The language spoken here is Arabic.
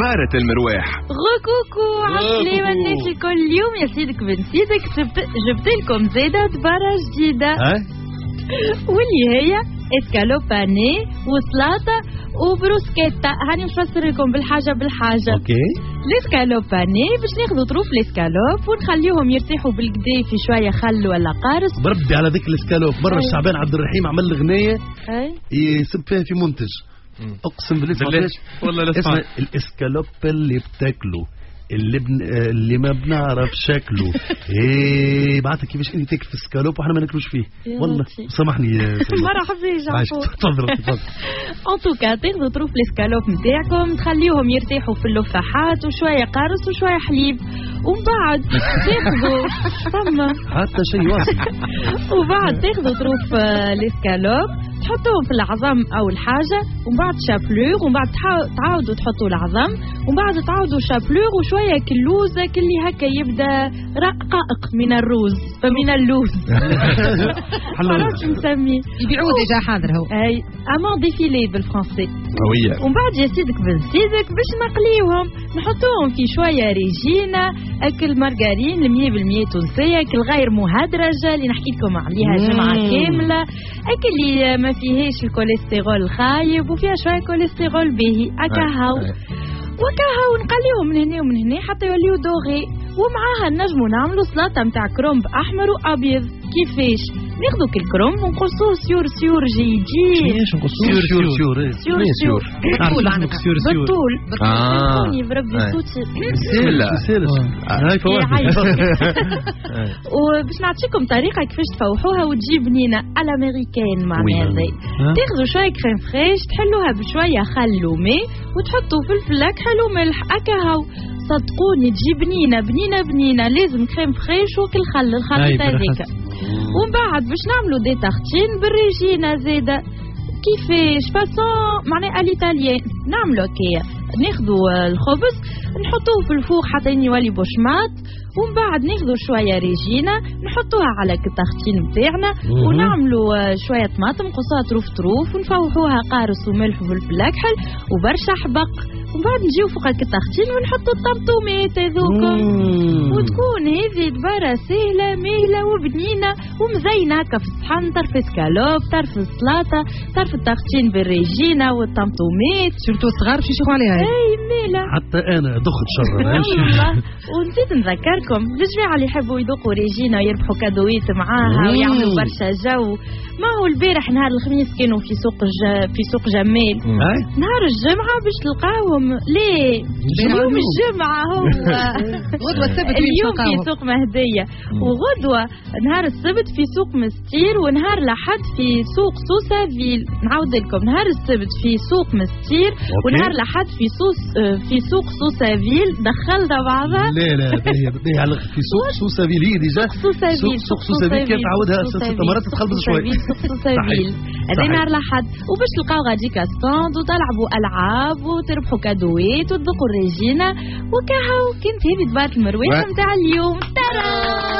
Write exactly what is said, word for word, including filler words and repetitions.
زهرة المرواح. غوكوكو عسلامة الناس الكل. اليوم يا سيدك بن سيدك جبت, جبت لكم زيدة دبارة جديدة واللي هي اسكالوباني وسلاطة وبروسكيتا. هاني نفسر لكم بالحاجة بالحاجة. اوكي. الاسكالوباني باش ناخذوا طروف الاسكالوب ونخليهم يرتاحوا بالكدا في شوية خل ولا قارص. بربي على ذيك الاسكالوب مرة شعبان عبد الرحيم عمل غنية يسب فيها في منتج اقسم بالله والله اسمه الاسكالوب اللي بتاكله اللي بن... اللي ما بنعرف شكله. ايه بعتك كيفاش انت تاكل في السكالوب وحنا ما ناكلوش فيه. والله سامحني مرحبا يا جعفر. تفضل تفضل. ان توكا تاخذوا طروف الاسكالوب نتاعكم تخليهم يرتاحوا في اللفاحات وشويه قارص وشويه حليب ومن بعد تاخذوا فما حتى شيء واصل. وبعد تاخذوا طروف الاسكالوب تحطوهم في العظم أول حاجة ومن بعد شابلور ومن بعد تعاودوا تحطوا العظم ومن بعد تعاودوا شابلور وشوية كلوزة كلي هكا يبدأ رقائق من الروز فمن اللوز. معرفش نسميه يبيعوه ديجا حاضر هو. أي أمان ديفيلي بالفرنسي. قوية. ومن بعد يا سيدك بن سيدك باش نقليوهم نحطوهم في شوية ريجينا أكل مارغارين المية بالمية تونسية أكل غير مهدرجة اللي نحكي لكم عليها جمعة كاملة أكل اللي ما فيهاش الكوليسترول الخايب وفيها شوية كوليسترول باهي أكاهو وكاهو نقليهم من هنا ومن هنا حتى يوليو دوغي. ومعاها نجمو نعملو سلطة متاع كرومب أحمر وأبيض. كيفاش؟ ناخدو كل كرومب ونقصوه سيور سيور جيجين. ايش نقصوه سيور سيور سيور سيور سيور بالطول عنك سيور سيور بالطول اه بربي صوتي سهلة هاي فواكه. وباش نعطيكم طريقة كيفاش تفوحوها وتجيب بنينة الامريكان معناها ذي. تاخذوا شوية كريم فريش تحلوها بشوية خل وماء وتحطوا فلفل اكحل وملح اكاهو. صدقوني تجيب بنينة بنينة بنينة. لازم كريم فريش وكل خل الخليط هذيك. ومن بعد باش نعملوا دي تارتين بالريجينا زاده كيفاش فاسون معناها اليطاليان نعملوا كيا. ناخذوا الخبز نحطوه في الفوق حتى يولي بوشمات ومن بعد ناخذوا شويه ريجينا نحطوها على التارتين نتاعنا ونعملوا شويه طماطم قصات طروف طروف ونفوحوها قارص وملح وفلفل اكحل وبرشا حبق ومن بعد نجيو فوق التارتين ونحطوا الطماطمات هذوكم وتكون هذه دبارة سهلة مهلة وبنينة ومزينة هكا في الصحن. طرف اسكالوب طرف السلاطة طرف التارتين بالريجينا والطماطمات شرتو الصغار باش يشوفوا عليها. اي ميلة حتى انا دخت شر. والله ونسيت نذكركم للجماعة اللي يحبوا يذوقوا ريجينا ويربحوا كادويت معاها ويعملوا برشا جو. ما هو البارح نهار الخميس كانوا في سوق ج... في سوق جمال. نهار الجمعة باش تلقاوهم ليه اليوم الجمعة هو غدوة السبت اليوم في سوق مهدية وغدوة نهار السبت في سوق مستير ونهار الأحد في سوق سوسافيل. نعاود لكم نهار السبت في سوق مستير ونهار الأحد في سوق في سوق سوسافيل. دخلنا بعضها. لا لا هي على في سوق سوسافيل هي ديجا سوسافيل سوق سوسافيل كيف تعودها ست مرات تخلص شوي. سوسافيل هذا نهار الأحد وباش تلقاو غاديكا ستاند وتلعبوا ألعاب وتربحوا كادويت وتذوقوا الريجينا وكهو. كنت هذه دبارة المرويح نتاع اليوم. ترى